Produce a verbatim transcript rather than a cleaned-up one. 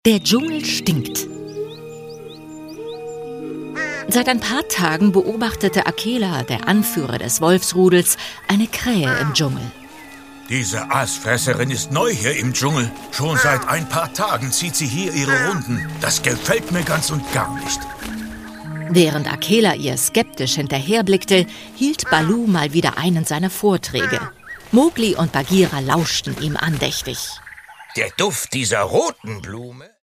Der Dschungel stinkt. Seit ein paar Tagen beobachtete Akela, der Anführer des Wolfsrudels, eine Krähe im Dschungel. Diese Aasfresserin ist neu hier im Dschungel. Schon seit ein paar Tagen zieht sie hier ihre Runden. Das gefällt mir ganz und gar nicht. Während Akela ihr skeptisch hinterherblickte, hielt Baloo mal wieder einen seiner Vorträge. Mowgli und Bagheera lauschten ihm andächtig. Der Duft dieser roten Blume